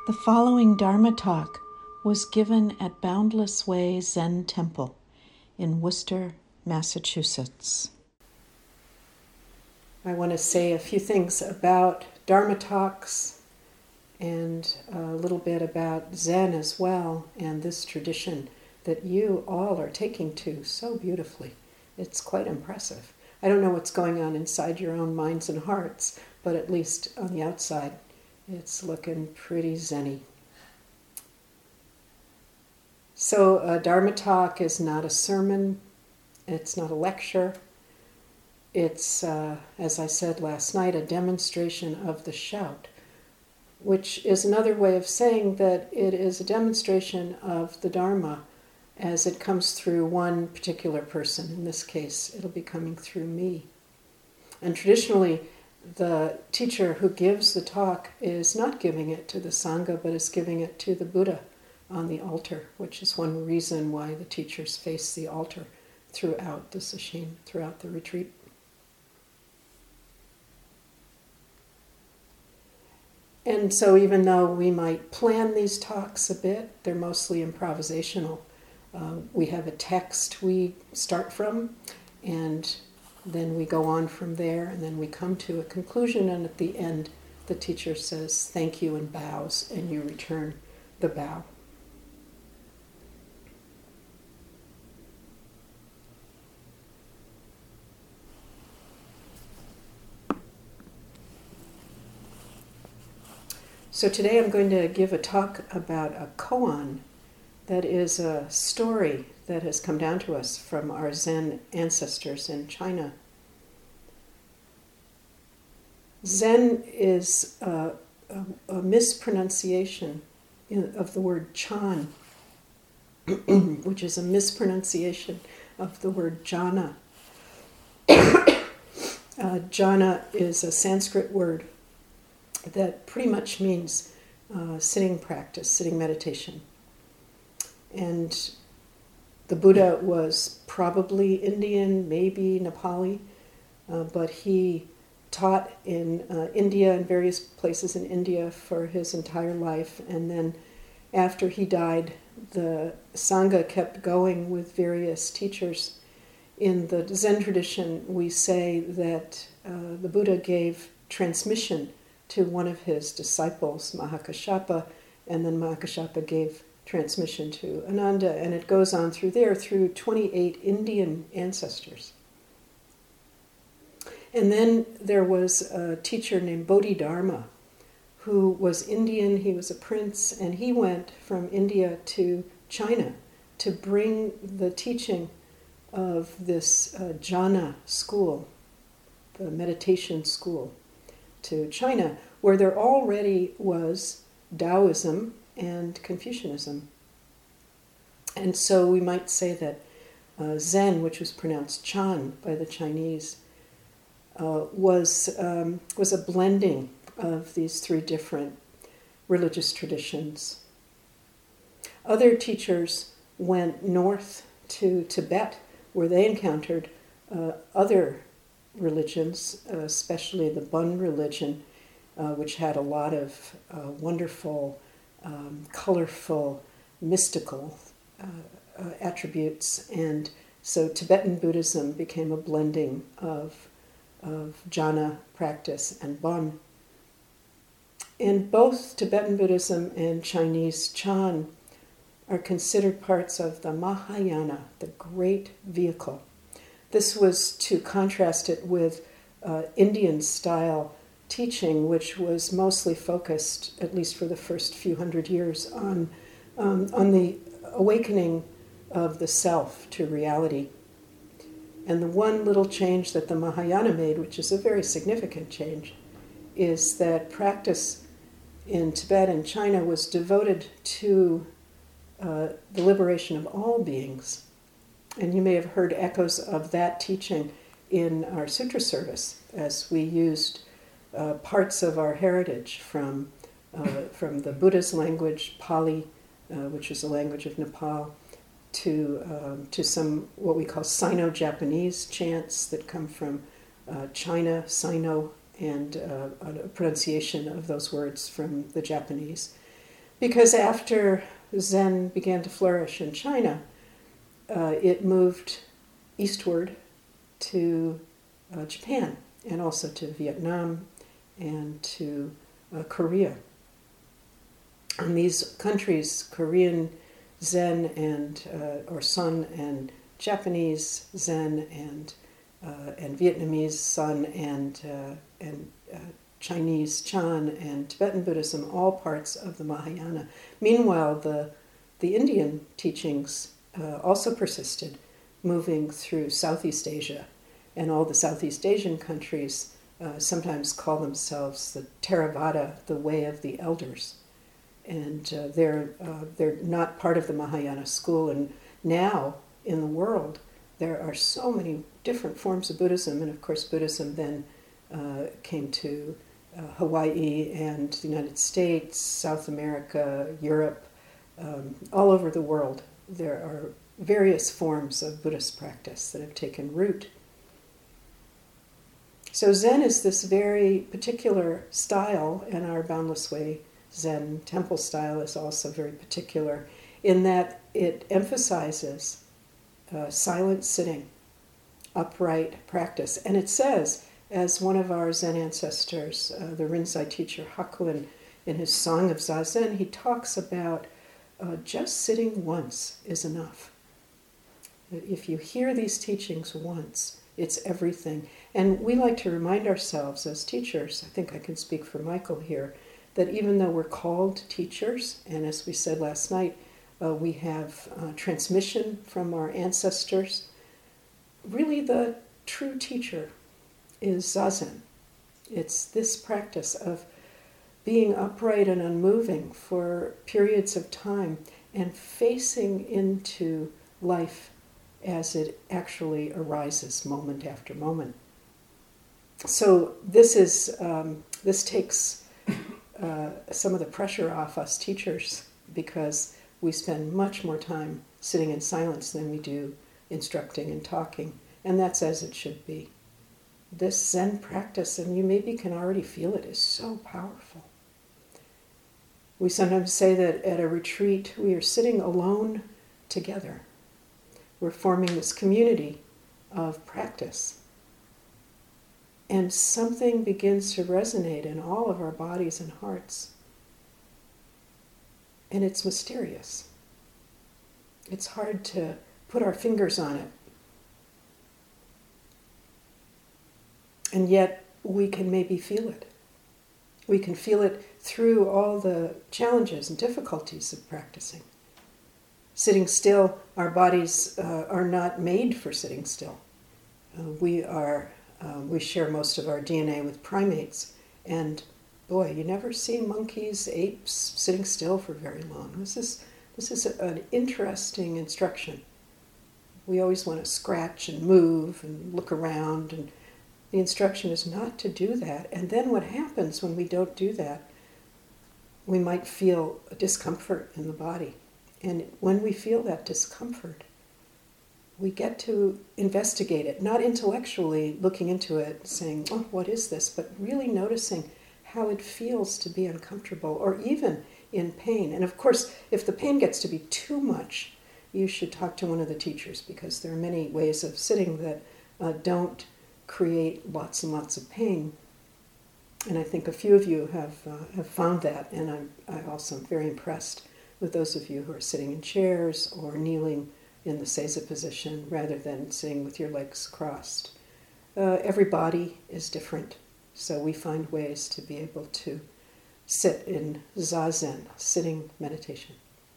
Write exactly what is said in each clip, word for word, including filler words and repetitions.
The following Dharma talk was given at Boundless Way Zen Temple in Worcester, Massachusetts. I want to say a few things about Dharma talks and a little bit about Zen as well, and this tradition that you all are taking to so beautifully. It's quite impressive. I don't know what's going on inside your own minds and hearts, but at least on the outside, it's looking pretty zen-y. So a Dharma talk is not a sermon, it's not a lecture. It's, uh, as I said last night, a demonstration of the shout, which is another way of saying that it is a demonstration of the Dharma as it comes through one particular person. In this case, it'll be coming through me. And traditionally, the teacher who gives the talk is not giving it to the Sangha, but is giving it to the Buddha on the altar, which is one reason why the teachers face the altar throughout the sesshin, throughout the retreat. And so even though we might plan these talks a bit, they're mostly improvisational. Uh, we have a text we start from, and then we go on from there, and then we come to a conclusion, and at the end, the teacher says thank you and bows, and you return the bow. So today I'm going to give a talk about a koan. That is a story that has come down to us from our Zen ancestors in China. Zen is a, a, a mispronunciation in, of the word chan, which is a mispronunciation of the word jhana. uh, jhana is a Sanskrit word that pretty much means uh, sitting practice, sitting meditation. And the Buddha was probably Indian, maybe Nepali, uh, but he taught in uh, India and various places in India for his entire life. And then after he died, the Sangha kept going with various teachers. In the Zen tradition, we say that uh, the Buddha gave transmission to one of his disciples, Mahakāssyapa, and then Mahakāssyapa gave transmission to Ananda, and it goes on through there through twenty-eight Indian ancestors. And then there was a teacher named Bodhidharma who was Indian, he was a prince, and he went from India to China to bring the teaching of this uh, jhana school, the meditation school, to China, where there already was Taoism and Confucianism. And so we might say that uh, Zen, which was pronounced Chan by the Chinese, uh, was um, was a blending of these three different religious traditions. Other teachers went north to Tibet, where they encountered uh, other religions, uh, especially the Bun religion, uh, which had a lot of uh, wonderful, um, colorful, mystical uh, uh, attributes. And so Tibetan Buddhism became a blending of, of jhana practice and Bun. And both Tibetan Buddhism and Chinese Chan are considered parts of the Mahayana, the great vehicle. This was to contrast it with uh, Indian-style teaching, which was mostly focused, at least for the first few hundred years, on, um, on the awakening of the self to reality. And the one little change that the Mahayana made, which is a very significant change, is that practice in Tibet and China was devoted to uh, the liberation of all beings. And you may have heard echoes of that teaching in our sutra service as we used uh, parts of our heritage from, uh, from the Buddha's language, Pali, uh, which is the language of Nepal, to, um, to some what we call Sino-Japanese chants that come from uh, China, Sino, and uh, a pronunciation of those words from the Japanese. Because after Zen began to flourish in China, uh, it moved eastward to uh, Japan and also to Vietnam and to uh, Korea. And these countries, Korean Zen and uh, or Sun and Japanese Zen and uh, and Vietnamese Sun and uh, and uh, Chinese Chan and Tibetan Buddhism, all parts of the Mahayana. Meanwhile, the the Indian teachings uh, also persisted, moving through Southeast Asia, and all the Southeast Asian countries uh, sometimes call themselves the Theravada, the way of the elders, and uh, they're uh, they're not part of the Mahayana school. And now in the world, there are so many different forms of Buddhism, and of course, Buddhism then uh, came to uh, Hawaii and the United States, South America, Europe, um, all over the world. There are various forms of Buddhist practice that have taken root. So Zen is this very particular style, and our Boundless Way Zen temple style is also very particular in that it emphasizes uh, silent sitting, upright practice. And it says, as one of our Zen ancestors, uh, the Rinzai teacher Hakuin, in his Song of Zazen, he talks about uh, just sitting once is enough. If you hear these teachings once, it's everything. And we like to remind ourselves as teachers, I think I can speak for Michael here, that even though we're called teachers, and as we said last night, uh, we have uh, transmission from our ancestors, really the true teacher is Zazen. It's this practice of being upright and unmoving for periods of time and facing into life as it actually arises moment after moment. So this is um, this takes uh, some of the pressure off us teachers, because we spend much more time sitting in silence than we do instructing and talking, and that's as it should be. This Zen practice, and you maybe can already feel it, is so powerful. We sometimes say that at a retreat we are sitting alone together. We're forming this community of practice. And something begins to resonate in all of our bodies and hearts. And it's mysterious. It's hard to put our fingers on it. And yet we can maybe feel it. We can feel it through all the challenges and difficulties of practicing. Sitting still, our bodies uh, are not made for sitting still. Uh, we are, um, we share most of our D N A with primates, and boy, you never see monkeys, apes sitting still for very long. This is this is a, an interesting instruction. We always want to scratch and move and look around, and the instruction is not to do that. And then what happens when we don't do that? We might feel a discomfort in the body. And when we feel that discomfort, we get to investigate it, not intellectually looking into it, saying, oh, what is this? But really noticing how it feels to be uncomfortable or even in pain. And of course, if the pain gets to be too much, you should talk to one of the teachers, because there are many ways of sitting that uh, don't create lots and lots of pain. And I think a few of you have uh, have found that, and I'm, I also am very impressed with those of you who are sitting in chairs or kneeling in the seiza position rather than sitting with your legs crossed. Uh, every body is different, so we find ways to be able to sit in zazen, sitting meditation.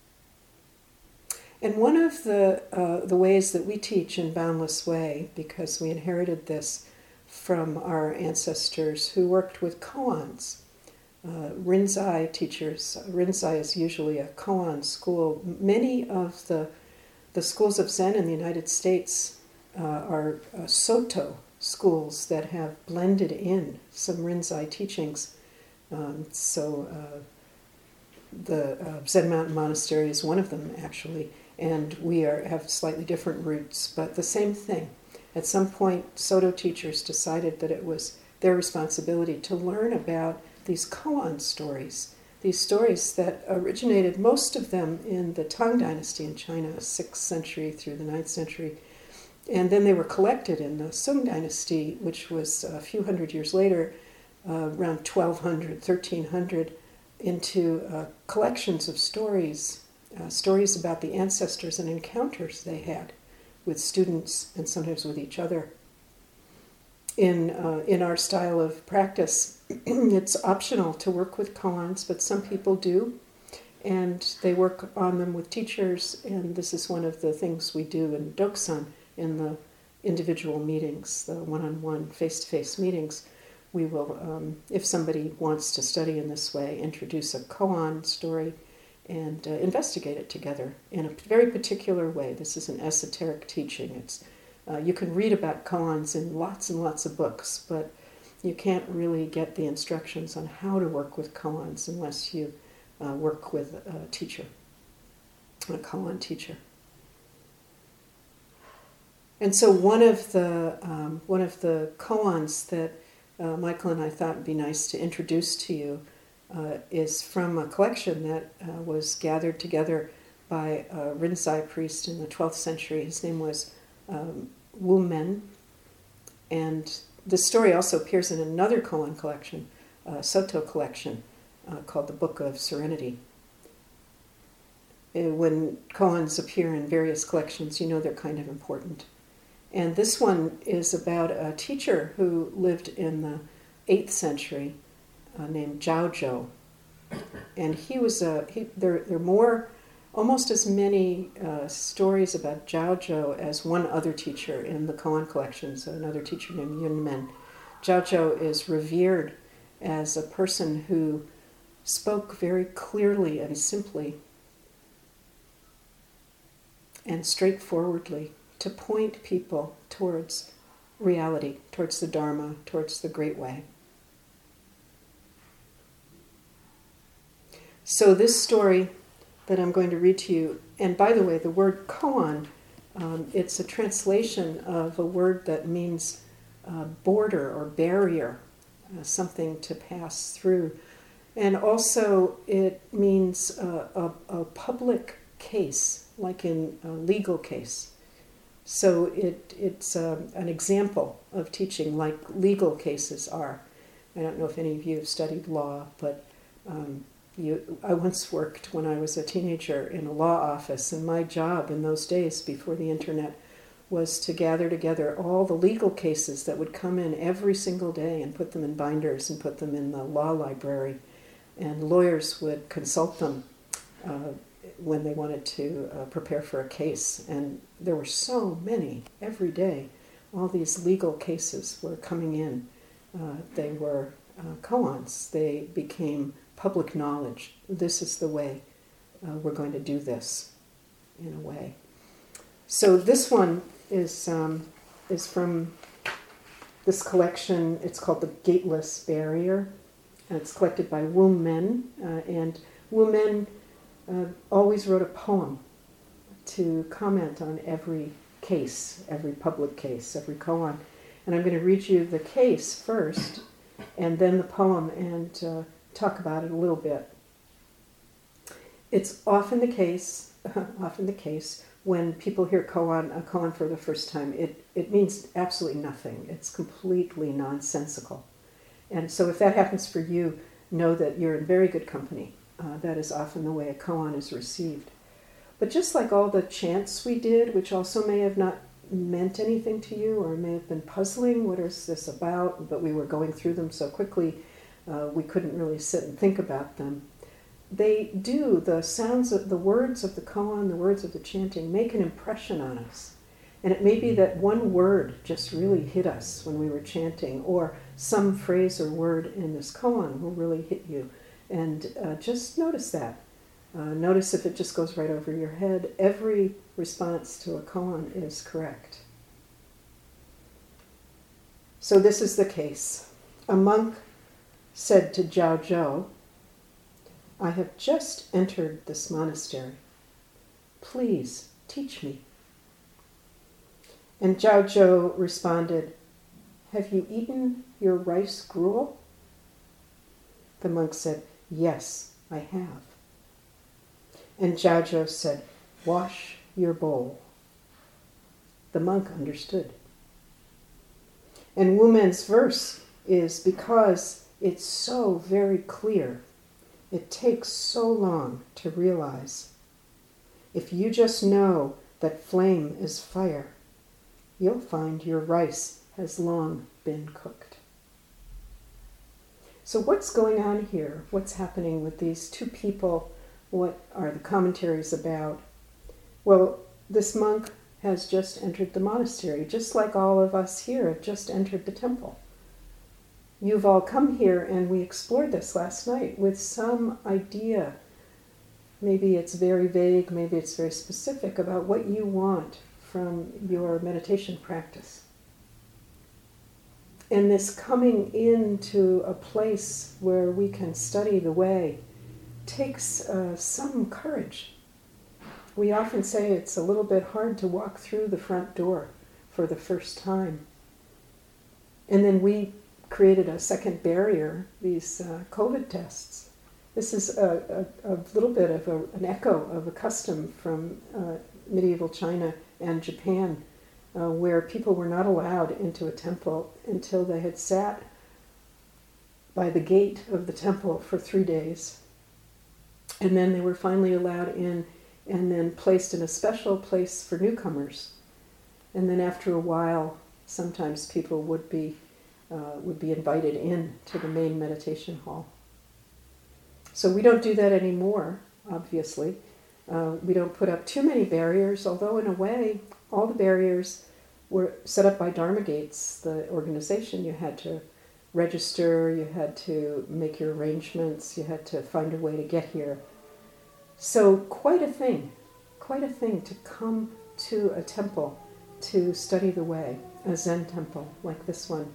And one of the uh, the ways that we teach in Boundless Way, because we inherited this from our ancestors who worked with koans, uh, Rinzai teachers. Rinzai is usually a koan school. Many of the the schools of Zen in the United States uh, are uh, Soto schools that have blended in some Rinzai teachings. Um, so uh, the uh, Zen Mountain Monastery is one of them, actually. And we are have slightly different roots, but the same thing. At some point, Soto teachers decided that it was their responsibility to learn about these koan stories these stories that originated, most of them in the Tang Dynasty in China, sixth century through the ninth century. And then they were collected in the Sung Dynasty, which was a few hundred years later, uh, around twelve hundred, thirteen hundred, into uh, collections of stories, uh, stories about the ancestors and encounters they had with students and sometimes with each other. In, uh, in our style of practice, it's optional to work with koans, but some people do, and they work on them with teachers, and this is one of the things we do in Doksan, in the individual meetings, the one-on-one, face-to-face meetings. We will, um, if somebody wants to study in this way, introduce a koan story and uh, investigate it together in a very particular way. This is an esoteric teaching. It's Uh, you can read about koans in lots and lots of books, but you can't really get the instructions on how to work with koans unless you uh, work with a teacher, a koan teacher. And so one of the um, one of the koans that uh, Michael and I thought would be nice to introduce to you uh, is from a collection that uh, was gathered together by a Rinzai priest in the twelfth century. His name was Um, Wu Men, and this story also appears in another koan collection, a Soto collection, uh, called the Book of Serenity. Uh, when koans appear in various collections, you know they're kind of important. And this one is about a teacher who lived in the eighth century uh, named Zhao Zhou. And he was a, he, there, there are more, almost as many uh, stories about Zhao Zhou as one other teacher in the koan collections, another teacher named Yun Men. Zhao Zhou is revered as a person who spoke very clearly and simply and straightforwardly to point people towards reality, towards the Dharma, towards the Great Way. So this story that I'm going to read to you, and by the way, the word koan, um, it's a translation of a word that means uh, border or barrier, uh, something to pass through. And also it means uh, a, a public case, like in a legal case. So it it's uh, an example of teaching like legal cases are. I don't know if any of you have studied law, but um, you, I once worked when I was a teenager in a law office, and my job in those days before the internet was to gather together all the legal cases that would come in every single day and put them in binders and put them in the law library. And lawyers would consult them uh, when they wanted to uh, prepare for a case. And there were so many every day. All these legal cases were coming in. Uh, they were uh, koans. They became public knowledge. This is the way uh, we're going to do this, in a way. So this one is um, is from this collection. It's called The Gateless Barrier. And it's collected by Wu Men. Uh, and Wu Men uh, always wrote a poem to comment on every case, every public case, every koan. And I'm going to read you the case first, and then the poem, and uh, talk about it a little bit. It's often the case, often the case, when people hear koan, a koan for the first time, it, it means absolutely nothing. It's completely nonsensical. And so if that happens for you, know that you're in very good company. Uh, that is often the way a koan is received. But just like all the chants we did, which also may have not meant anything to you or may have been puzzling, what is this about? But we were going through them so quickly, uh, we couldn't really sit and think about them. They do, the sounds of the words of the koan, the words of the chanting, make an impression on us. And it may be that one word just really hit us when we were chanting, or some phrase or word in this koan will really hit you. And uh, just notice that. Uh, notice if it just goes right over your head. Every response to a koan is correct. So this is the case. A monk said to Zhao Zhou, "I have just entered this monastery. Please teach me." And Zhao Zhou responded, "Have you eaten your rice gruel?" The monk said, "Yes, I have. And Jiaozhou said, wash your bowl. The monk understood. And Wu Men's verse is because it's so very clear. It takes so long to realize. If you just know that flame is fire, you'll find your rice has long been cooked. So what's going on here? What's happening with these two people? What are the commentaries about? Well, this monk has just entered the monastery, just like all of us here have just entered the temple. You've all come here, and we explored this last night with some idea. Maybe it's very vague, maybe it's very specific about what you want from your meditation practice. And this coming into a place where we can study the way takes uh, some courage. We often say it's a little bit hard to walk through the front door for the first time. And then we created a second barrier, these uh, COVID tests. This is a, a, a little bit of a, an echo of a custom from uh, medieval China and Japan, uh, where people were not allowed into a temple until they had sat by the gate of the temple for three days. And then they were finally allowed in and then placed in a special place for newcomers. And then after a while, sometimes people would be uh, would be invited in to the main meditation hall. So we don't do that anymore, obviously. Uh, we don't put up too many barriers, although in a way, all the barriers were set up by Dharma Gates, the organization. You had to register, you had to make your arrangements, you had to find a way to get here. So quite a thing, quite a thing to come to a temple to study the way, a Zen temple like this one.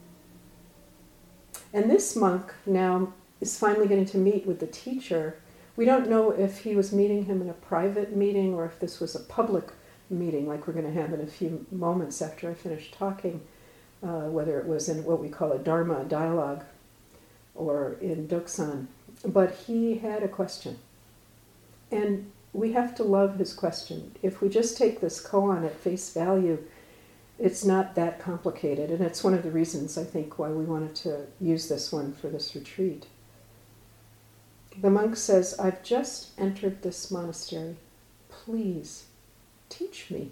And this monk now is finally getting to meet with the teacher. We don't know if he was meeting him in a private meeting or if this was a public meeting like we're going to have in a few moments after I finish talking, uh, whether it was in what we call a Dharma dialogue or in Doksan. But he had a question. And we have to love his question. If we just take this koan at face value, it's not that complicated. And it's one of the reasons, I think, why we wanted to use this one for this retreat. The monk says, I've just entered this monastery. Please, teach me.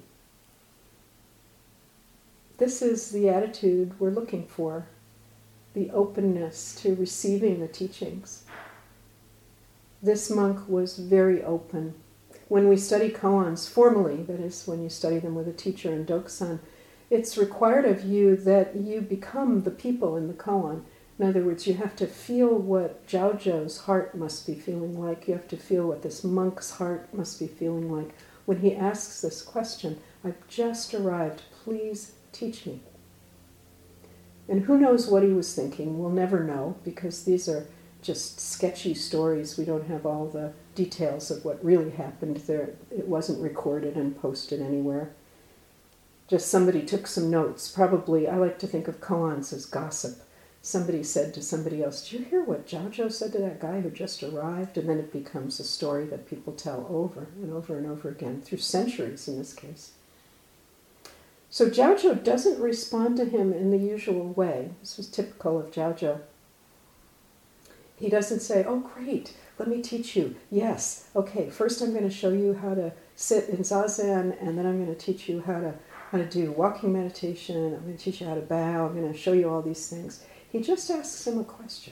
This is the attitude we're looking for, the openness to receiving the teachings. This monk was very open. When we study koans formally, that is, when you study them with a teacher in Doksan, it's required of you that you become the people in the koan. In other words, you have to feel what Jiaozhou's heart must be feeling like. You have to feel what this monk's heart must be feeling like. When he asks this question, I've just arrived, please teach me. And who knows what he was thinking? We'll never know, because these are just sketchy stories. We don't have all the details of what really happened there. It wasn't recorded and posted anywhere. Just somebody took some notes. Probably, I like to think of koans as gossip. Somebody said to somebody else, did you hear what Jiaozhou said to that guy who just arrived? And then it becomes a story that people tell over and over and over again, through centuries in this case. So Jiaozhou doesn't respond to him in the usual way. This was typical of Jiaozhou. He doesn't say, oh great, let me teach you. Yes, okay, first I'm going to show you how to sit in Zazen, and then I'm going to teach you how to how to do walking meditation, I'm going to teach you how to bow, I'm going to show you all these things. He just asks him a question.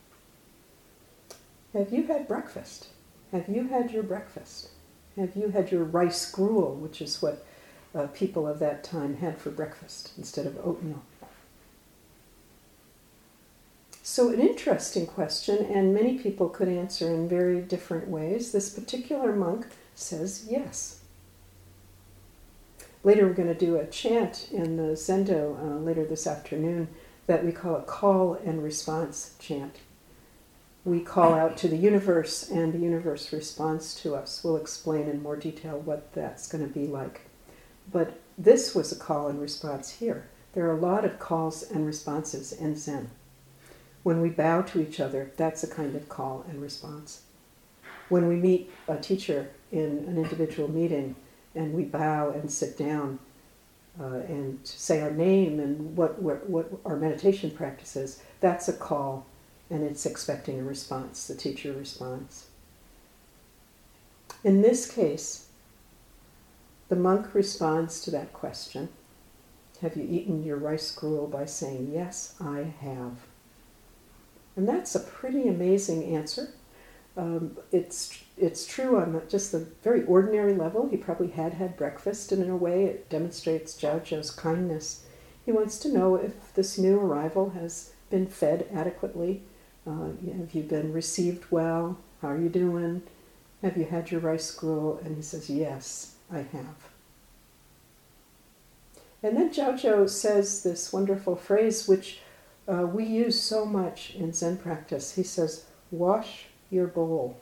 Have you had breakfast? Have you had your breakfast? Have you had your rice gruel, which is what uh, people of that time had for breakfast instead of oatmeal? So an interesting question, and many people could answer in very different ways. This particular monk says yes. Later we're going to do a chant in the Zendo uh, later this afternoon that we call a call and response chant. We call out to the universe and the universe responds to us. We'll explain in more detail what that's going to be like. But this was a call and response here. There are a lot of calls and responses in Zen. When we bow to each other, that's a kind of call and response. when we meet a teacher in an individual meeting and we bow and sit down uh, and say our name and what, what, what our meditation practice is, that's a call, and it's expecting a response. The teacher responds. In this case, the monk responds to that question, have you eaten your rice gruel, by saying, yes, I have. And that's a pretty amazing answer. Um, it's it's true on just the very ordinary level. He probably had had breakfast, and in a way it demonstrates Jiaozhou's kindness. He wants to know if this new arrival has been fed adequately. Uh, have you been received well? How are you doing? Have you had your rice gruel? And he says, yes, I have. And then Jiaozhou says this wonderful phrase, which uh, we use so much in Zen practice. He says, wash your bowl.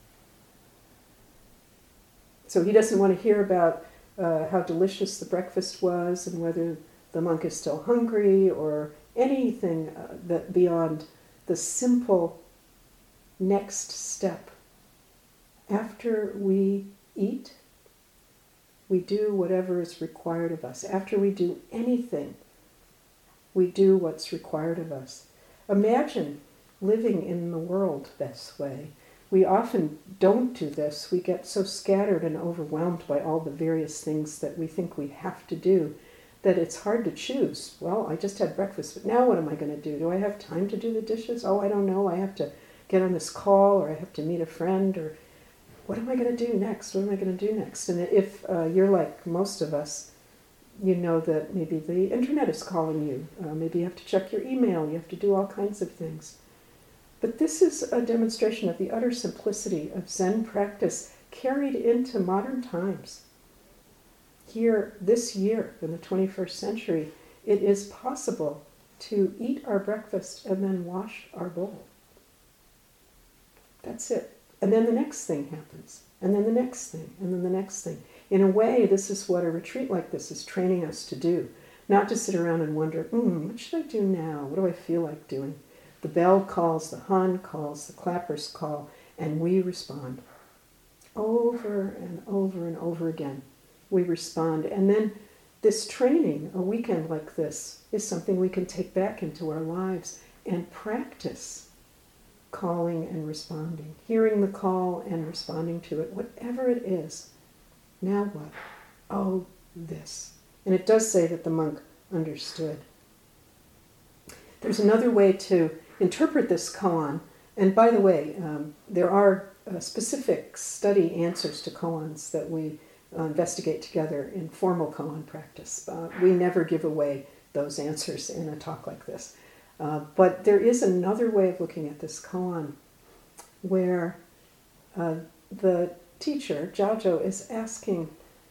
So he doesn't want to hear about uh, how delicious the breakfast was and whether the monk is still hungry or anything uh, that beyond the simple next step. After we eat, we do whatever is required of us. After we do anything, we do what's required of us. Imagine living in the world this way. We often don't do this. We get so scattered and overwhelmed by all the various things that we think we have to do that it's hard to choose. Well, I just had breakfast, but now what am I going to do? Do I have time to do the dishes? Oh, I don't know. I have to get on this call, or I have to meet a friend, or what am I going to do next? What am I going to do next? And if uh, you're like most of us, you know that maybe the internet is calling you. Uh, maybe you have to check your email. You have to do all kinds of things. But this is a demonstration of the utter simplicity of Zen practice carried into modern times. Here, this year, in the twenty-first century, it is possible to eat our breakfast and then wash our bowl. That's it. And then the next thing happens, and then the next thing, and then the next thing. In a way, this is what a retreat like this is training us to do. Not to sit around and wonder, hmm, what should I do now? What do I feel like doing? The bell calls, the han calls, the clappers call, and we respond. Over and over and over again, we respond. And then this training, a weekend like this, is something we can take back into our lives and practice calling and responding, hearing the call and responding to it, whatever it is. Now what? Oh, this. And it does say that the monk understood. There's another way to interpret this koan, and by the way, um, there are uh, specific study answers to koans that we uh, investigate together in formal koan practice. Uh, we never give away those answers in a talk like this. Uh, but there is another way of looking at this koan where uh, the teacher, Jiaozhou, is asking,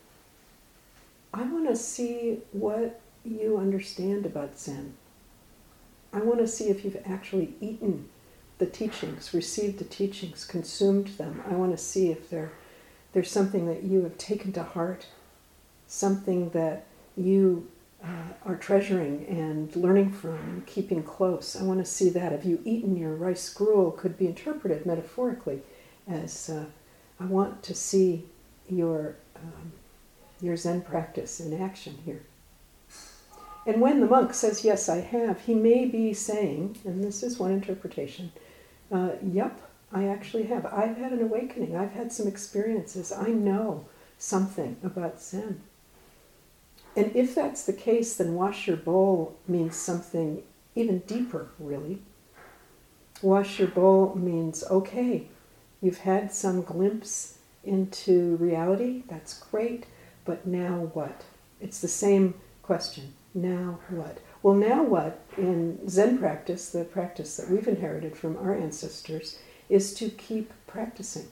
I want to see what you understand about Zen. I want to see if you've actually eaten the teachings, received the teachings, consumed them. I want to see if there, there's something that you have taken to heart, something that you uh, are treasuring and learning from and keeping close. I want to see that. Have you eaten your rice gruel could be interpreted metaphorically as uh, I want to see your um, your Zen practice in action here. And when the monk says, yes, I have, he may be saying, and this is one interpretation, uh, yep, I actually have. I've had an awakening. I've had some experiences. I know something about Zen. And if that's the case, then wash your bowl means something even deeper, really. Wash your bowl means, okay, you've had some glimpse into reality. That's great. But now what? It's the same question. Now what? Well, now what, in Zen practice, the practice that we've inherited from our ancestors, is to keep practicing.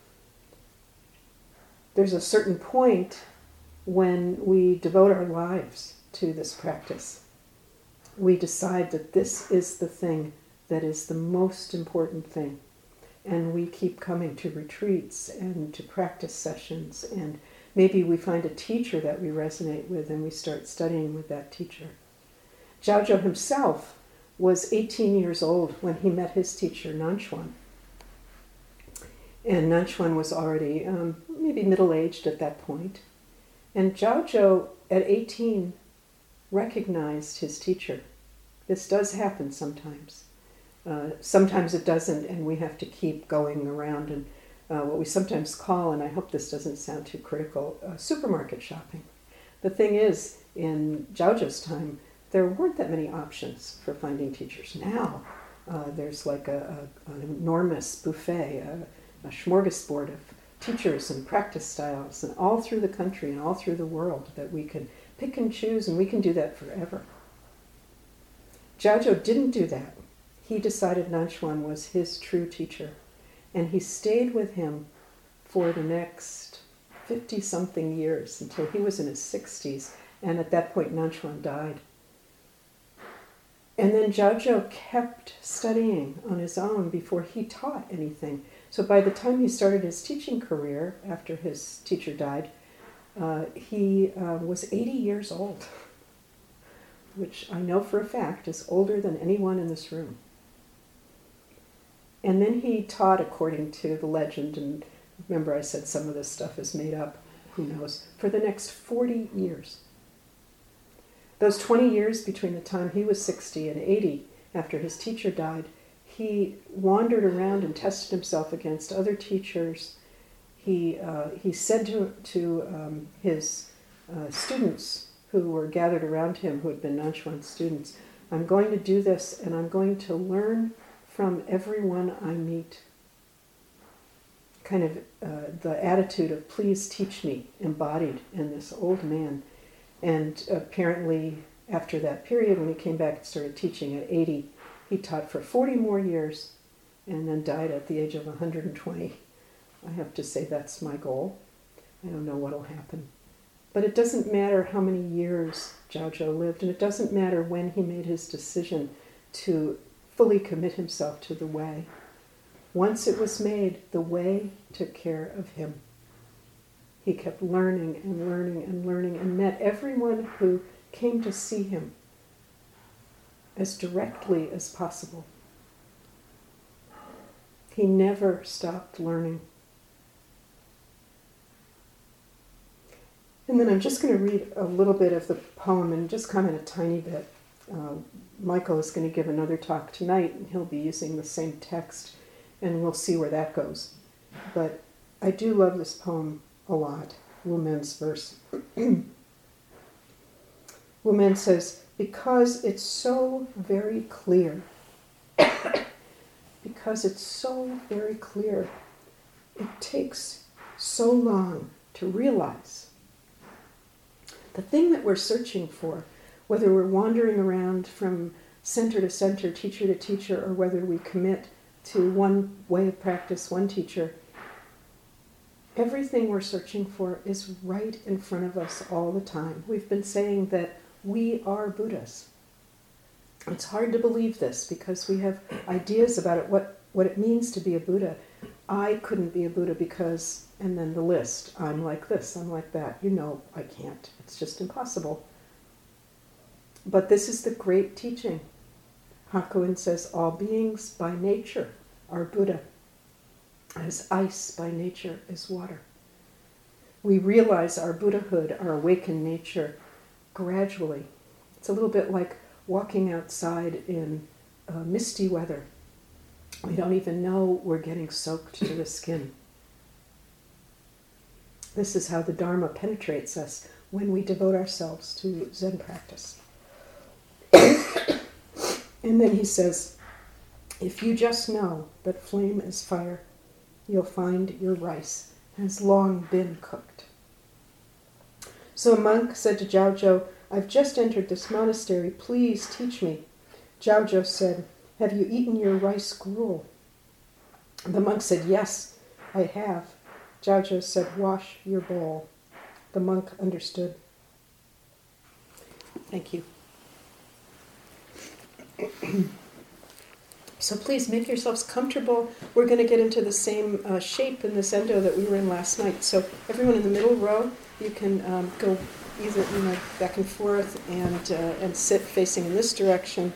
There's a certain point when we devote our lives to this practice. We decide that this is the thing that is the most important thing. And we keep coming to retreats and to practice sessions, and maybe we find a teacher that we resonate with and we start studying with that teacher. Jiaozhou himself was eighteen years old when he met his teacher, Nanchuan. And Nanchuan was already um, maybe middle-aged at that point. And Jiaozhou, at eighteen, recognized his teacher. This does happen sometimes. Uh, sometimes it doesn't, and we have to keep going around and uh, what we sometimes call, and I hope this doesn't sound too critical, uh, supermarket shopping. The thing is, in Jiaozhou's time, there weren't that many options for finding teachers. Now, uh, there's like a, a, an enormous buffet, a, a smorgasbord of teachers and practice styles, and all through the country and all through the world that we can pick and choose, and we can do that forever. Jiaozhou didn't do that. He decided Nanchuan was his true teacher, and he stayed with him for the next fifty-something years until he was in his sixties, and at that point Nanchuan died. And then Jiaozhou kept studying on his own before he taught anything. So by the time he started his teaching career, after his teacher died, uh, he uh, was eighty years old, which I know for a fact is older than anyone in this room. And then he taught according to the legend, and remember I said some of this stuff is made up, who knows, for the next forty years. Those twenty years between the time he was sixty and eighty, after his teacher died, he wandered around and tested himself against other teachers. He uh, he said to, to um, his uh, students who were gathered around him, who had been Nanchuan students, I'm going to do this, and I'm going to learn from everyone I meet. Kind of uh, the attitude of please teach me embodied in this old man. And apparently after that period, when he came back and started teaching at eighty, he taught for forty more years and then died at the age of one hundred twenty. I have to say that's my goal. I don't know what will happen. But it doesn't matter how many years Jiaozhou lived, and it doesn't matter when he made his decision to fully commit himself to the way. Once it was made, the way took care of him. He kept learning and learning and learning and met everyone who came to see him as directly as possible. He never stopped learning. And then I'm just going to read a little bit of the poem, and just comment a tiny bit. Uh, Michael is going to give another talk tonight, and he'll be using the same text, and we'll see where that goes. But I do love this poem a lot, Wu Men's verse. Wu Men says, because it's so very clear, because it's so very clear, it takes so long to realize. The thing that we're searching for, whether we're wandering around from center to center, teacher to teacher, or whether we commit to one way of practice, one teacher, everything we're searching for is right in front of us all the time. We've been saying that we are Buddhas. It's hard to believe this because we have ideas about it, what, what it means to be a Buddha. I couldn't be a Buddha because, and then the list, I'm like this, I'm like that. You know I can't. It's just impossible. But this is the great teaching. Hakuin says, all beings by nature are Buddha, as ice by nature is water. We realize our Buddhahood, our awakened nature, gradually. It's a little bit like walking outside in uh, misty weather. We don't even know we're getting soaked to the skin. This is how the Dharma penetrates us when we devote ourselves to Zen practice. And then he says, if you just know that flame is fire, you'll find your rice has long been cooked. So a monk said to Jiaozhou, I've just entered this monastery, please teach me. Jiaozhou said, have you eaten your rice gruel? The monk said, yes, I have. Jiaozhou said, wash your bowl. The monk understood. Thank you. So please make yourselves comfortable. We're going to get into the same uh, shape in the Zendo that we were in last night. So everyone in the middle row, you can um, go either you know back and forth and uh, and sit facing in this direction.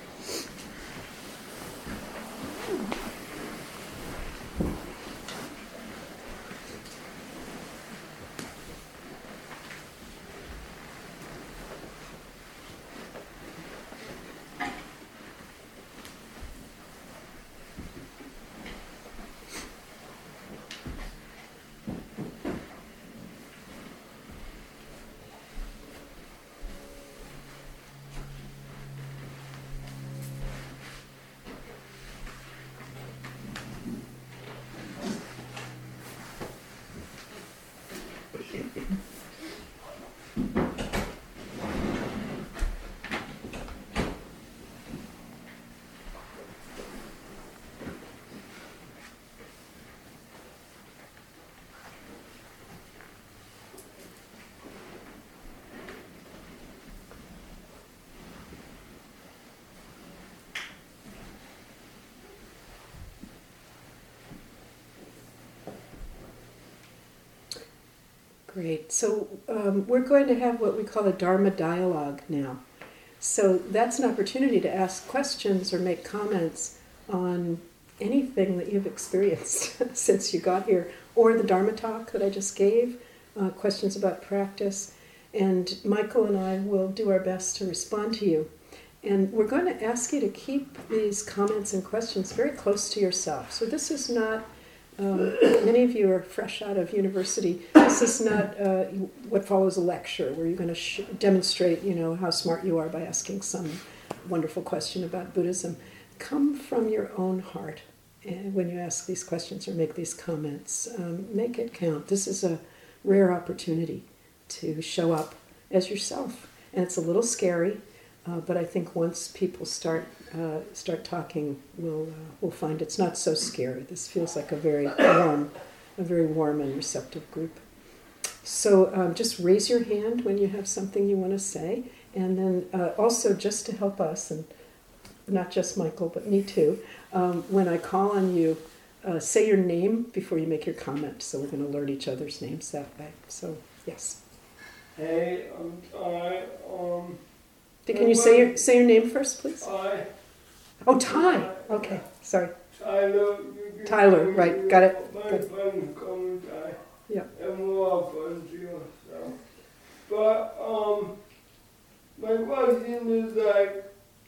Great. So um, we're going to have what we call a Dharma dialogue now. So that's an opportunity to ask questions or make comments on anything that you've experienced since you got here, or the Dharma talk that I just gave, uh, questions about practice. And Michael and I will do our best to respond to you. And we're going to ask you to keep these comments and questions very close to yourself. So this is not, um, many of you are fresh out of university. This is not uh, what follows a lecture where you're going to sh- demonstrate, you know, how smart you are by asking some wonderful question about Buddhism. Come from your own heart and when you ask these questions or make these comments. Um, make it count. This is a rare opportunity to show up as yourself. And it's a little scary, uh, but I think once people start uh, start talking, we'll, uh, we'll find it's not so scary. This feels like a very warm, a very warm and receptive group. So um, just raise your hand when you have something you want to say. And then uh, also just to help us, and not just Michael, but me too, um, when I call on you, uh, say your name before you make your comment. So we're going to learn each other's names that way. So, yes. Hey, I'm Ty. Um, Can you say your, say your name first, please? Ty. Oh, Ty. Okay, sorry. Tyler. Tyler, right, got it. My Got it. friends call me Ty. Yeah. And we're all friends here, so. But, um, my question is like,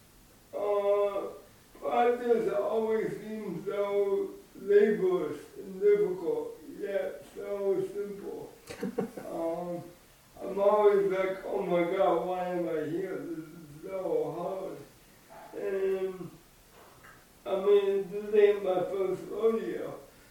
uh, practice always seems so laborious and difficult, yet so simple. um, I'm always like, oh my God, why am I here? This is so hard. And I mean, this ain't my first rodeo.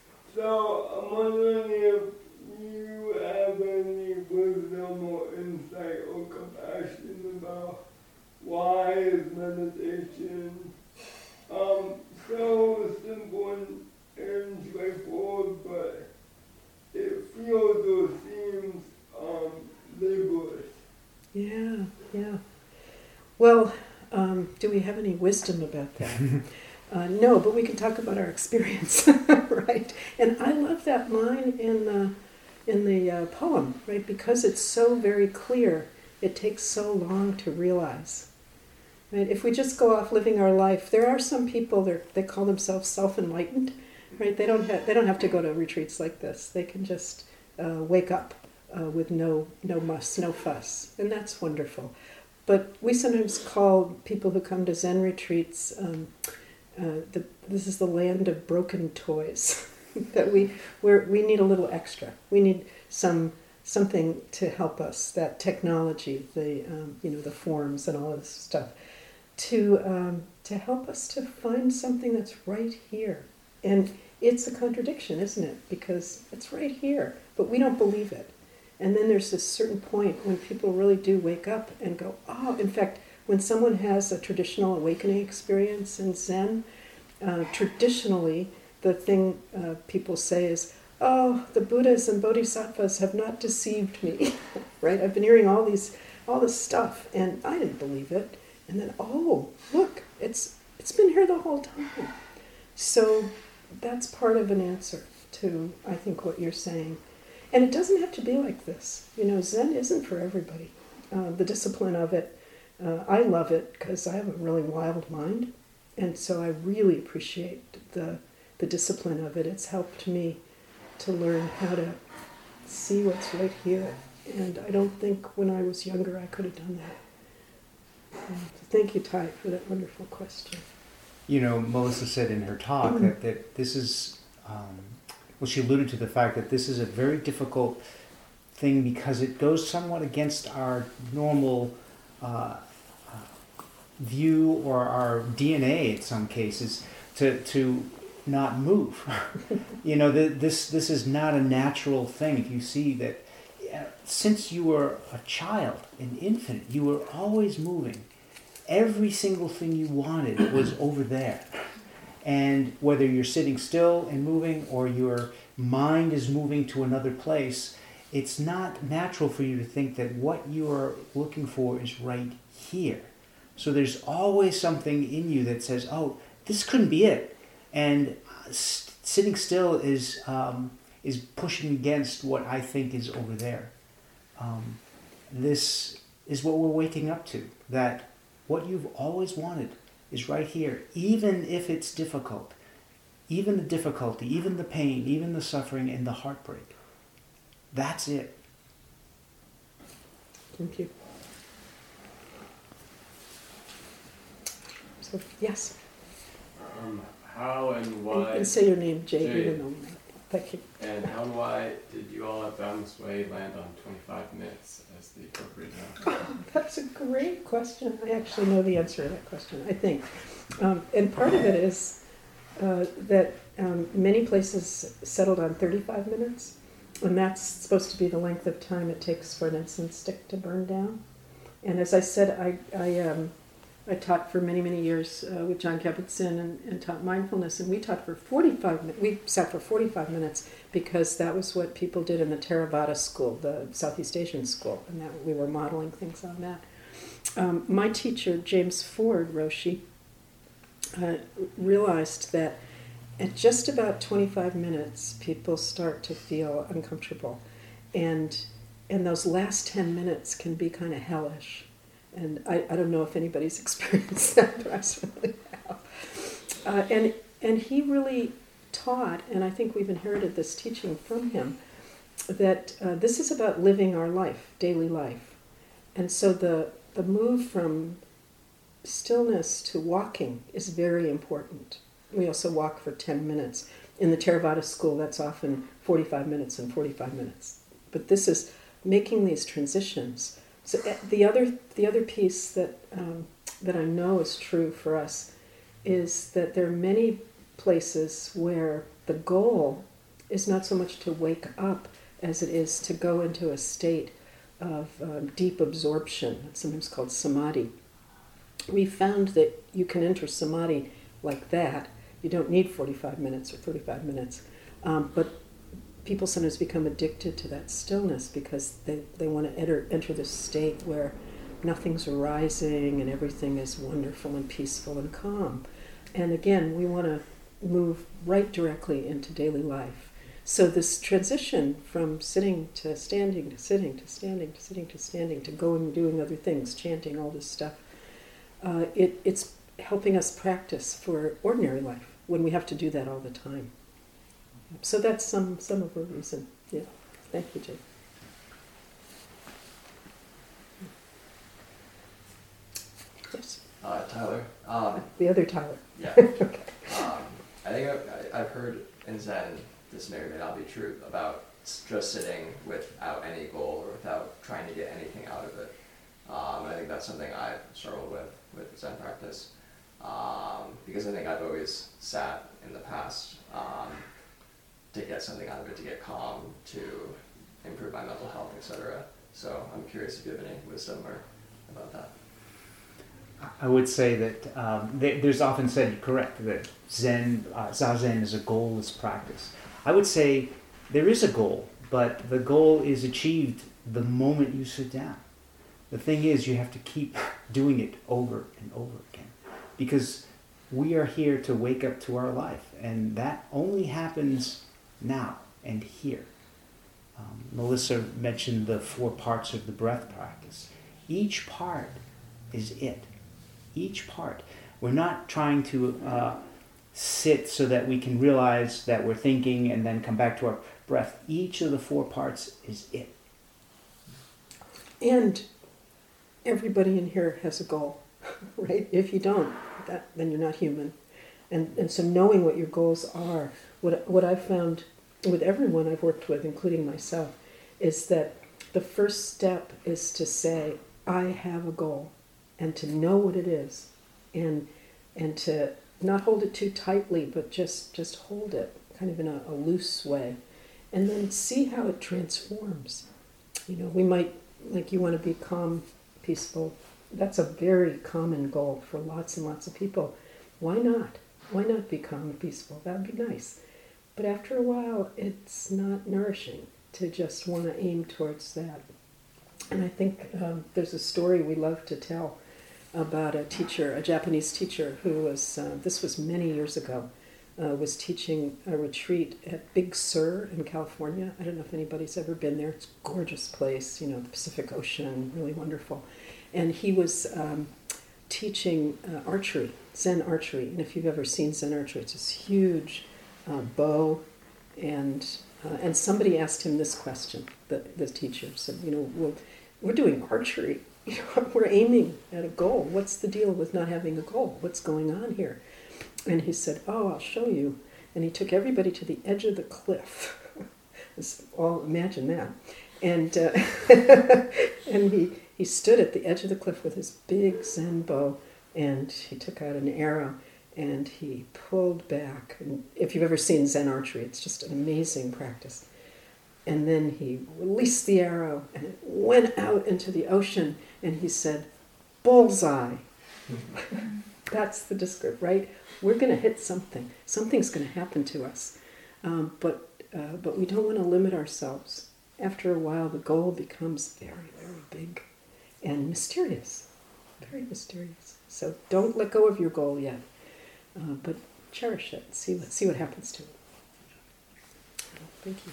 So I'm wondering if you have any wisdom or insight or compassion about why is meditation um, so simple and, and straightforward, but it feels or seems um, laborious. Yeah, yeah. Well, um, do we have any wisdom about that? uh, no, but we can talk about our experience, right? And I love that line in the, in the uh, poem, right? Because it's so very clear. It takes so long to realize. Right? If we just go off living our life, there are some people that they call themselves self-enlightened, right? They don't have they don't have to go to retreats like this. They can just uh, wake up uh, with no no muss, no fuss, and that's wonderful. But we sometimes call people who come to Zen retreats, um, uh, the, this is the land of broken toys. that we we're, we need a little extra. We need some. Something to help us, that technology, the um, you know the forms and all of this stuff, to um, to help us to find something that's right here. And it's a contradiction, isn't it? Because it's right here, but we don't believe it. And then there's this certain point when people really do wake up and go, oh, in fact, when someone has a traditional awakening experience in Zen, uh, traditionally the thing uh, people say is, oh, the Buddhas and Bodhisattvas have not deceived me, right? I've been hearing all these, all this stuff, and I didn't believe it. And then, oh, look, it's it's been here the whole time. So that's part of an answer to, I think, what you're saying. And it doesn't have to be like this. You know, Zen isn't for everybody. Uh, the discipline of it, uh, I love it because I have a really wild mind, and so I really appreciate the the discipline of it. It's helped me to learn how to see what's right here. And I don't think when I was younger I could have done that. Um, so thank you, Ty, for that wonderful question. You know, Melissa said in her talk mm-hmm. that, that this is, um, well, she alluded to the fact that this is a very difficult thing because it goes somewhat against our normal uh, uh, view or our D N A in some cases to to not move. you know, the, this this is not a natural thing. If you see that uh, since you were a child, an infant, you were always moving. Every single thing you wanted was over there. And whether you're sitting still and moving or your mind is moving to another place, it's not natural for you to think that what you are looking for is right here. So there's always something in you that says, oh, this couldn't be it. And sitting still is um, is pushing against what I think is over there. um, this is what we're waking up to, that what you've always wanted is right here, even if it's difficult, even the difficulty, even the pain, even the suffering and the heartbreak. That's it. Thank you. So, yes. Um, how and And, why? and say your name, Jay, Jay. even though. Thank you. And how and why did you all at Boundless Way land on twenty-five minutes as the appropriate amount? That's a great question. I actually know the answer to that question, I think. Um, and part of it is uh, that um, many places settled on thirty-five minutes, and that's supposed to be the length of time it takes for an incense stick to burn down. And as I said, I I, um, I taught for many, many years uh, with John Kabat-Zinn and, and taught mindfulness, and we taught for forty-five minutes. We sat for forty-five minutes because that was what people did in the Theravada school, the Southeast Asian school, and that we were modeling things on that. Um, my teacher, James Ford Roshi, uh, realized that at just about twenty-five minutes, people start to feel uncomfortable, and and those last ten minutes can be kind of hellish. And I, I don't know if anybody's experienced that, but I certainly have. Uh, and and he really taught, and I think we've inherited this teaching from him, that uh, this is about living our life, daily life. And so the the move from stillness to walking is very important. We also walk for ten minutes. In the Theravada school, that's often forty-five minutes and forty-five minutes. But this is making these transitions. So the other the other piece that um, that I know is true for us is that there are many places where the goal is not so much to wake up as it is to go into a state of um, deep absorption. It's sometimes called samadhi. We found that you can enter samadhi like that. You don't need forty-five minutes or thirty-five minutes, um, but people sometimes become addicted to that stillness because they, they want to enter, enter this state where nothing's arising and everything is wonderful and peaceful and calm. And again, we want to move right directly into daily life. So this transition from sitting to standing to sitting to standing to sitting to standing to going and doing other things, chanting, all this stuff, uh, it, it's helping us practice for ordinary life when we have to do that all the time. So that's some, some of the reason. Yeah. Thank you, Jay. Yes. Uh, Tyler. Um, The other Tyler. yeah. Okay. Um, I think I've, I- I've heard in Zen, this may or may not be true, about s- just sitting without any goal or without trying to get anything out of it. Um, I think that's something I've struggled with with Zen practice. Um, because I think I've always sat in the past um, to get something out of it, to get calm, to improve my mental health, et cetera. So I'm curious if you have any wisdom or about that. I would say that um, th- there's often said, correct, that Zen, uh, Zazen is a goalless practice. I would say there is a goal, but the goal is achieved the moment you sit down. The thing is, you have to keep doing it over and over again, because we are here to wake up to our life, and that only happens now and here. Um, Melissa mentioned the four parts of the breath practice. Each part is it. Each part. We're not trying to uh, sit so that we can realize that we're thinking and then come back to our breath. Each of the four parts is it. And everybody in here has a goal, right? If you don't, that, then you're not human. And and so knowing what your goals are, what what I've found with everyone I've worked with, including myself, is that the first step is to say, I have a goal, and to know what it is, and and to not hold it too tightly, but just, just hold it kind of in a, a loose way, and then see how it transforms. You know, we might, like you want to be calm, peaceful. That's a very common goal for lots and lots of people. Why not? Why not be calm and peaceful? That would be nice. But after a while, it's not nourishing to just want to aim towards that. And I think um, there's a story we love to tell about a teacher, a Japanese teacher who was, uh, this was many years ago, uh, was teaching a retreat at Big Sur in California. I don't know if anybody's ever been there. It's a gorgeous place, you know, the Pacific Ocean, really wonderful. And he was um, teaching uh, archery, Zen archery. And if you've ever seen Zen archery, it's this huge uh, bow. And uh, and somebody asked him this question, the, the teacher said, you know, well, we're doing archery. You know, we're aiming at a goal. What's the deal with not having a goal? What's going on here? And he said, oh, I'll show you. And he took everybody to the edge of the cliff. All imagine that. And uh, and he, he stood at the edge of the cliff with his big Zen bow, and he took out an arrow, and he pulled back. And if you've ever seen Zen archery, it's just an amazing practice. And then he released the arrow, and it went out into the ocean, and he said, bullseye. That's the description, right? We're going to hit something. Something's going to happen to us. Um, but uh, but we don't want to limit ourselves. After a while, the goal becomes very, very big and mysterious. Very mysterious. So don't let go of your goal yet. Uh, but cherish it. See what, see what happens to it. Thank you.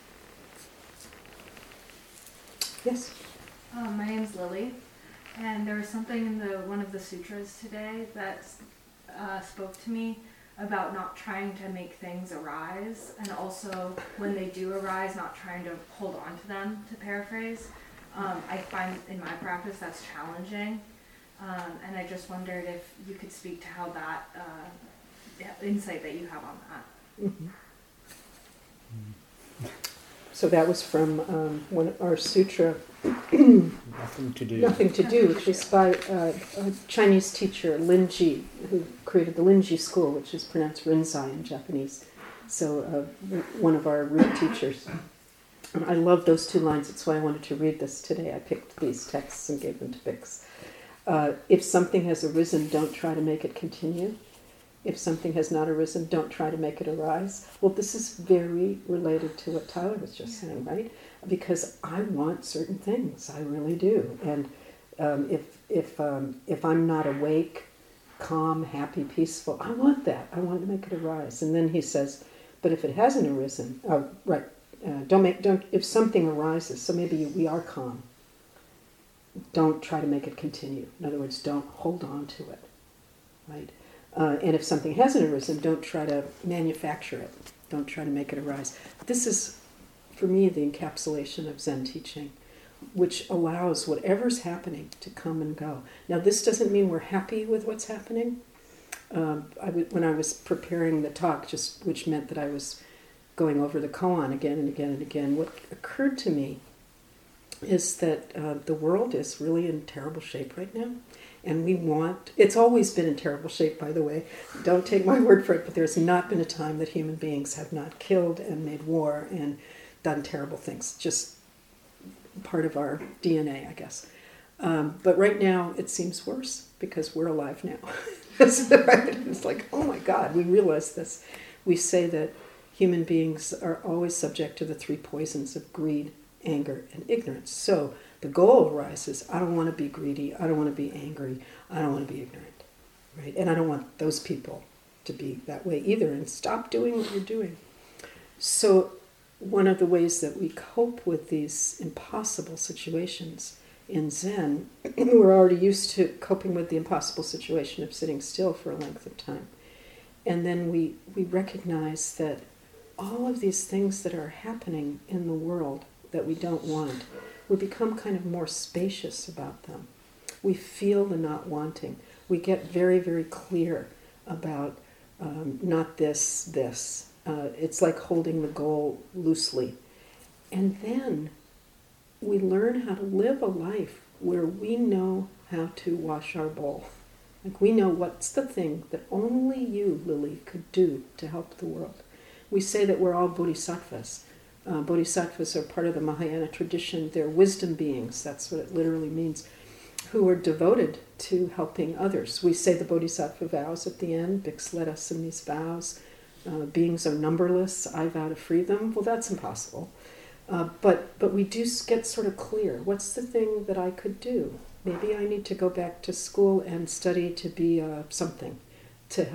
Yes? Uh, my name's Lily, and there was something in the one of the sutras today that uh, spoke to me about not trying to make things arise, and also when they do arise, not trying to hold on to them, to paraphrase. Um, I find in my practice that's challenging, um, and I just wondered if you could speak to how that uh, insight that you have on that. Mm-hmm. So that was from um, one of our sutra, Nothing to do. Nothing to Do, which is by uh, a Chinese teacher, Lin Ji, who created the Lin Ji school, which is pronounced Rinzai in Japanese. So uh, one of our root teachers. And I love those two lines. That's why I wanted to read this today. I picked these texts and gave them to Bix. Uh, if something has arisen, don't try to make it continue. If something has not arisen, don't try to make it arise. Well, this is very related to what Tyler was just saying, right? Because I want certain things, I really do. And um, if if um, if I'm not awake, calm, happy, peaceful, I want that. I want to make it arise. And then he says, but if it hasn't arisen, uh, right? Uh, don't make don't. If something arises, so maybe we are calm. Don't try to make it continue. In other words, don't hold on to it, right? Uh, and if something hasn't arisen, don't try to manufacture it. Don't try to make it arise. This is, for me, the encapsulation of Zen teaching, which allows whatever's happening to come and go. Now, this doesn't mean we're happy with what's happening. Um, I w- when I was preparing the talk, just which meant that I was going over the koan again and again and again, what occurred to me is that uh, the world is really in terrible shape right now. And we want, it's always been in terrible shape, by the way. Don't take my word for it, but there's not been a time that human beings have not killed and made war and done terrible things. Just part of our D N A, I guess. Um, but right now, it seems worse because we're alive now. It's like, oh my God, we realize this. We say that human beings are always subject to the three poisons of greed, anger, and ignorance. So the goal arises, I don't want to be greedy, I don't want to be angry, I don't want to be ignorant, right? And I don't want those people to be that way either, and stop doing what you're doing. So one of the ways that we cope with these impossible situations in Zen, we're already used to coping with the impossible situation of sitting still for a length of time. And then we, we recognize that all of these things that are happening in the world that we don't want, we become kind of more spacious about them. We feel the not wanting. We get very, very clear about um, not this, this. Uh, it's like holding the goal loosely. And then we learn how to live a life where we know how to wash our bowl. Like we know what's the thing that only you, Lily, could do to help the world. We say that we're all bodhisattvas. Uh, bodhisattvas are part of the Mahayana tradition. They're wisdom beings, that's what it literally means, who are devoted to helping others. We say the bodhisattva vows at the end. Bix led us in these vows. Uh, beings are numberless. I vow to free them. Well, that's impossible. Uh, but but we do get sort of clear. What's the thing that I could do? Maybe I need to go back to school and study to be uh, something to help.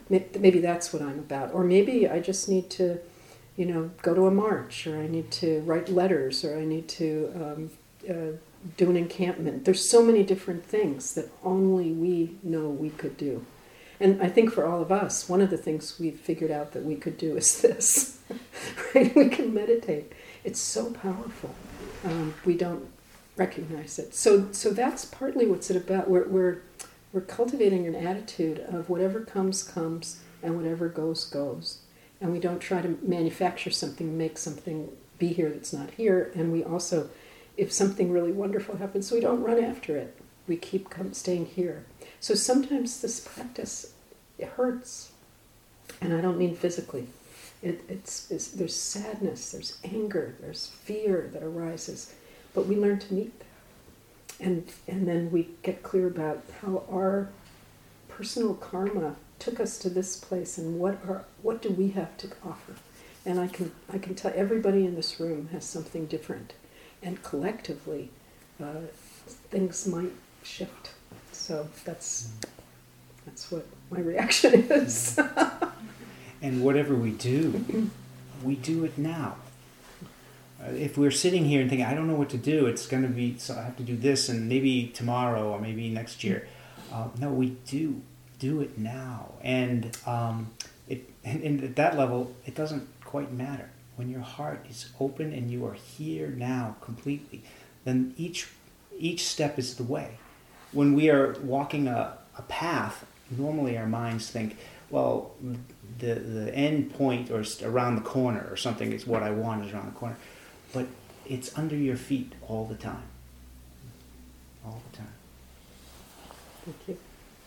May- Maybe that's what I'm about. Or maybe I just need to, you know, go to a march, or I need to write letters, or I need to um, uh, do an encampment. There's so many different things that only we know we could do. And I think for all of us, one of the things we've figured out that we could do is this. Right? We can meditate. It's so powerful. Um, we don't recognize it. So, so that's partly what's it about. We're, we're we're cultivating an attitude of whatever comes comes, and whatever goes goes. And we don't try to manufacture something, make something be here that's not here. And we also, if something really wonderful happens, we don't run after it. We keep come, staying here. So sometimes this practice, it hurts. And I don't mean physically. It, it's, it's there's sadness, there's anger, there's fear that arises. But we learn to meet that. And, and then we get clear about how our personal karma took us to this place, and what are what do we have to offer. And I can I can tell everybody in this room has something different, and collectively uh, things might shift. So that's that's what my reaction is. And whatever we do, we do it now. Uh, if we're sitting here and thinking, I don't know what to do, it's going to be, so I have to do this, and maybe tomorrow or maybe next year. Uh, no, we do. Do it now. And, um, it, and, and at that level, it doesn't quite matter. When your heart is open and you are here now completely, then each each step is the way. When we are walking a, a path, normally our minds think, well, the the end point or around the corner or something is what I want is around the corner. But it's under your feet all the time. All the time. Thank you.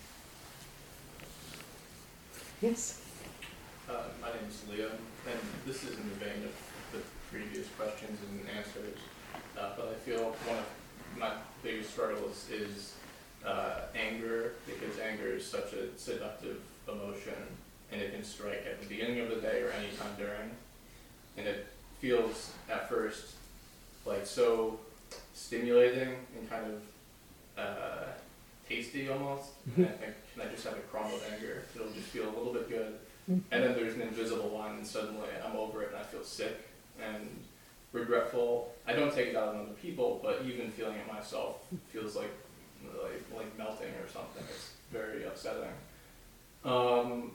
Yes? Uh, my name is Leo, and this is in the vein of the previous questions and answers, uh, but I feel one of my biggest struggles is uh, anger, because anger is such a seductive emotion, and it can strike at the beginning of the day or any time during, and it feels at first like so stimulating and kind of uh, tasty almost, and I think, can I just have a crumb of anger? It'll just feel a little bit good. And then there's an invisible line, and suddenly I'm over it and I feel sick and regretful. I don't take it out on other people, but even feeling it myself feels like like, like melting or something. It's very upsetting. Um,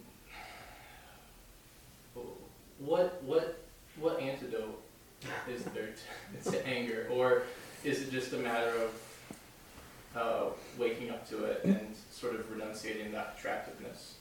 what what what antidote is there to, to anger, or is it just a matter of uh, waking up to it and sort of renunciating that attractiveness?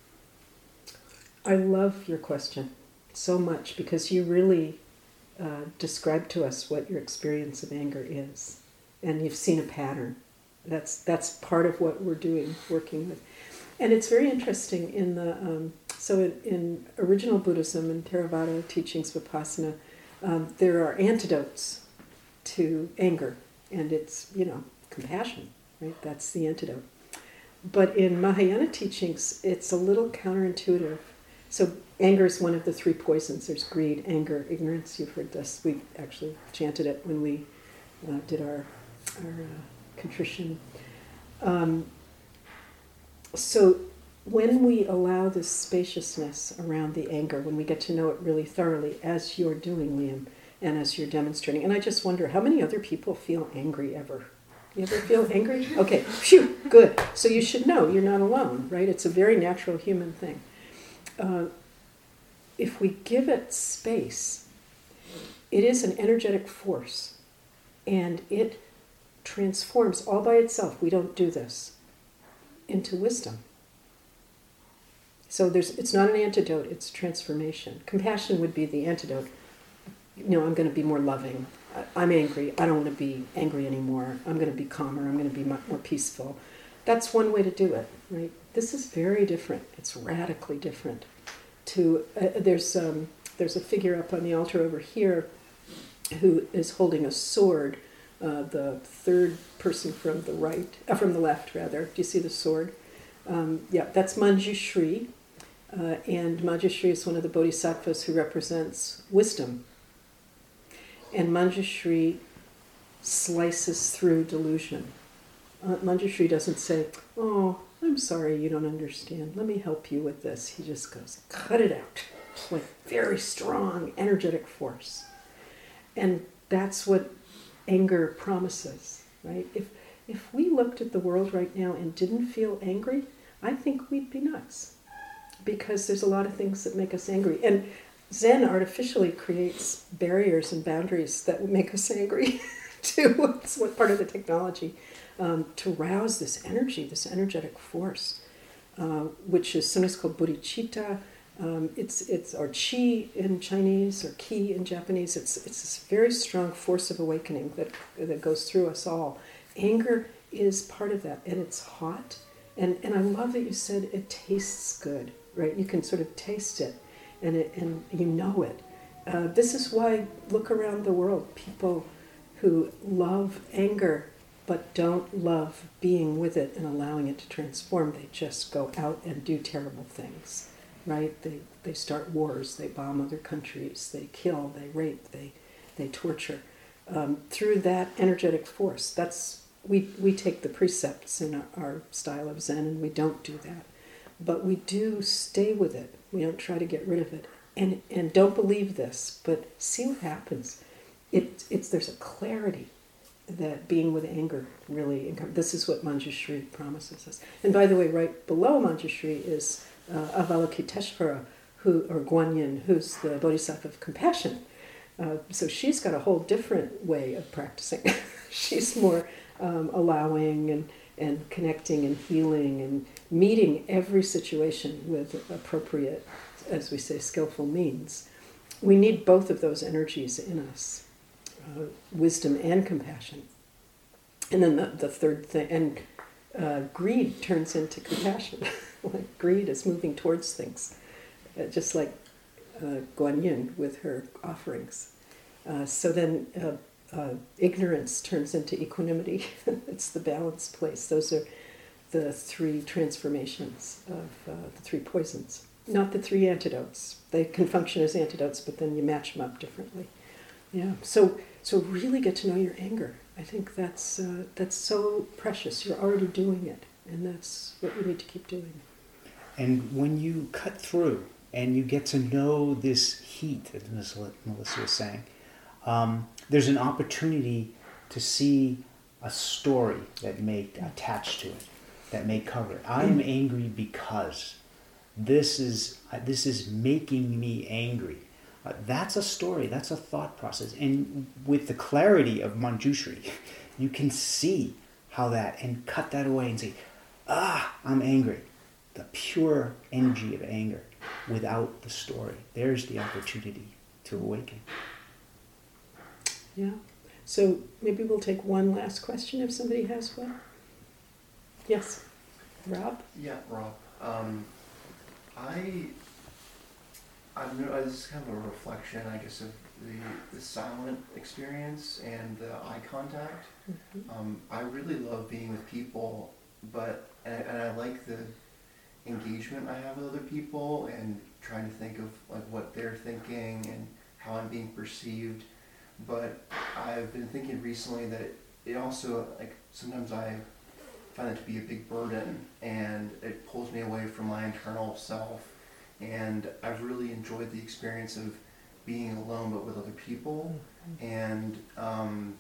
I love your question so much, because you really uh, describe to us what your experience of anger is, and you've seen a pattern. That's that's part of what we're doing, working with. And it's very interesting in the um, so in, in original Buddhism and Theravada teachings, Vipassana, um, there are antidotes to anger, and it's, you know, compassion, right? That's the antidote. But in Mahayana teachings, it's a little counterintuitive. So anger is one of the three poisons. There's greed, anger, ignorance. You've heard this. We actually chanted it when we uh, did our our uh, contrition. Um, so when we allow this spaciousness around the anger, when we get to know it really thoroughly, as you're doing, Liam, and as you're demonstrating, and I just wonder, how many other people feel angry ever? You ever feel angry? Okay, phew, good. So you should know you're not alone, right? It's a very natural human thing. Uh, if we give it space, it is an energetic force, and it transforms all by itself. We don't do this, into wisdom. So there's, it's not an antidote, it's transformation. Compassion would be the antidote. You know, I'm going to be more loving. I'm angry. I don't want to be angry anymore. I'm going to be calmer. I'm going to be more peaceful. That's one way to do it, right? This is very different. It's radically different. To uh, there's um, there's a figure up on the altar over here who is holding a sword. Uh, the third person from the right, uh, from the left rather. Do you see the sword? Um, yeah, that's Manjushri, uh, and Manjushri is one of the bodhisattvas who represents wisdom. And Manjushri slices through delusion. Uh, Manjushri doesn't say, "Oh, I'm sorry you don't understand. Let me help you with this. He just goes, cut it out. Like very strong, energetic force. And that's what anger promises, right? If if we looked at the world right now and didn't feel angry, I think we'd be nuts. Because there's a lot of things that make us angry. And Zen artificially creates barriers and boundaries that make us angry too. It's what part of the technology um, to rouse this energy, this energetic force, uh, which is sometimes called bodhicitta. Um, it's it's or chi in Chinese or ki in Japanese. It's it's this very strong force of awakening that that goes through us all. Anger is part of that, and it's hot. And and I love that you said it tastes good, right? You can sort of taste it, and it, and you know it. Uh, this is why, look around the world, people who love anger but don't love being with it and allowing it to transform. They just go out and do terrible things, right? They they start wars, they bomb other countries, they kill, they rape, they they torture. Um, through that energetic force, that's we we take the precepts in our, our style of Zen, and we don't do that. But we do stay with it. We don't try to get rid of it. And and don't believe this, but see what happens. It it's there's a clarity that being with anger really. This is what Manjushri promises us. And by the way, right below Manjushri is uh, Avalokiteshvara, who or Guanyin, who's the Bodhisattva of compassion. Uh, so she's got a whole different way of practicing. She's more um, allowing and and connecting and healing and meeting every situation with appropriate, as we say, skillful means. We need both of those energies in us, uh, wisdom and compassion. And then the, the third thing, and uh, greed turns into compassion. Like greed is moving towards things, uh, just like uh, Guanyin with her offerings. Uh, so then uh, uh, ignorance turns into equanimity. It's the balance place. Those are the three transformations of uh, the three poisons. Not the three antidotes. They can function as antidotes, but then you match them up differently. Yeah. So so really get to know your anger. I think that's uh, that's so precious. You're already doing it, and that's what we need to keep doing. And when you cut through and you get to know this heat, as Melissa was saying, um, there's an opportunity to see a story that may attach to it, that may cover it. I am angry because this is uh, this is making me angry. Uh, that's a story. That's a thought process. And with the clarity of Manjushri, you can see how that, and cut that away and say, ah, I'm angry. The pure energy of anger without the story. There's the opportunity to awaken. Yeah. So maybe we'll take one last question if somebody has one. Yes. Rob? Yeah, Rob. Um, I, I've no, this is kind of a reflection, I guess, of the, the silent experience and the eye contact. Mm-hmm. Um, I really love being with people, but and, and I like the engagement I have with other people and trying to think of like what they're thinking and how I'm being perceived. But I've been thinking recently that it, it also, like, sometimes I find it to be a big burden and it pulls me away from my internal self. And I've really enjoyed the experience of being alone but with other people, mm-hmm. and um,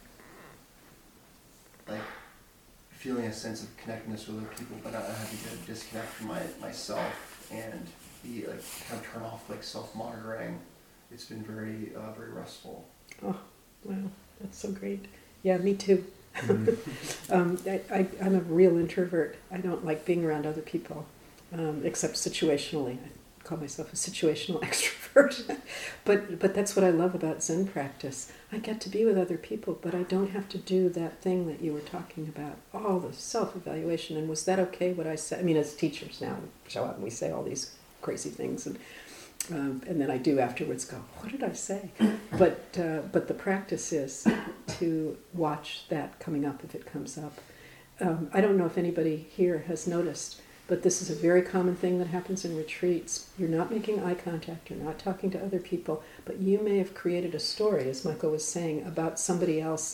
like feeling a sense of connectedness with other people, but not having to disconnect from my, myself and be like kind of turn off like self-monitoring. It's been very uh, very restful. Oh, wow, that's so great. Yeah, me too. Mm-hmm. um, I, I, I'm a real introvert. I don't like being around other people, um, except situationally. I call myself a situational extrovert. but but that's what I love about Zen practice. I get to be with other people, but I don't have to do that thing that you were talking about. All the self-evaluation, and was that okay what I said? I mean, as teachers now, we show up and we say all these crazy things, and Um, and then I do afterwards go, what did I say? But uh, but the practice is to watch that coming up if it comes up. Um, I don't know if anybody here has noticed, but this is a very common thing that happens in retreats. You're not making eye contact, you're not talking to other people, but you may have created a story, as Michael was saying, about somebody else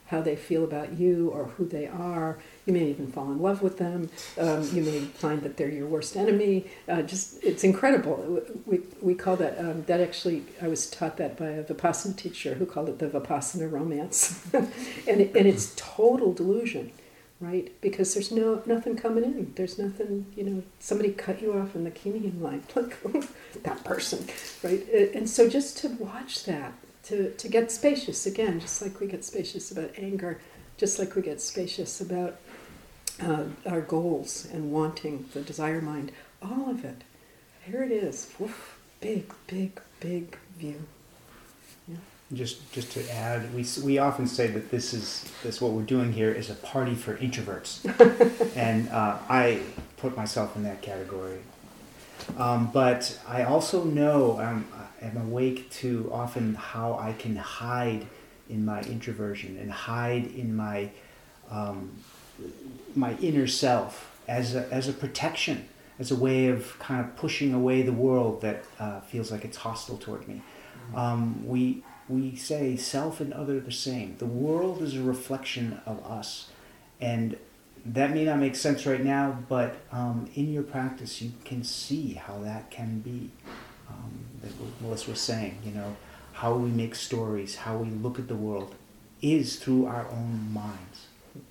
how they feel about you or who they are. You may even fall in love with them. Um, you may find that they're your worst enemy. Uh, just, it's incredible. We, we call that, um, that actually, I was taught that by a Vipassana teacher who called it the Vipassana romance. and, it, and it's total delusion, right? Because there's no nothing coming in. There's nothing, you know, somebody cut you off in the Kenyan line, like that person, right? And so just to watch that, to, to get spacious again, just like we get spacious about anger, just like we get spacious about uh, our goals and wanting, the desire mind, all of it. Here it is. Woof, big, big, big view. Yeah. Just, just to add, we we often say that this is this what we're doing here is a party for introverts, and uh, I put myself in that category. Um, but I also know I'm I'm awake to often how I can hide in my introversion and hide in my um, my inner self as a, as a protection, as a way of kind of pushing away the world that uh, feels like it's hostile toward me. Um, we we say self and other the same. The world is a reflection of us, and that may not make sense right now, but um, in your practice you can see how that can be. Um, that what Melissa was saying, you know, how we make stories, how we look at the world, is through our own minds.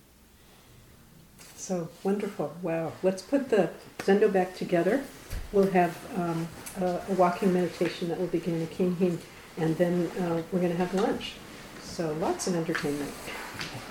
So wonderful. Wow. Let's put the Zendo back together. We'll have um, a, a walking meditation that will begin in Kinhin, and then uh, we're going to have lunch. So lots of entertainment.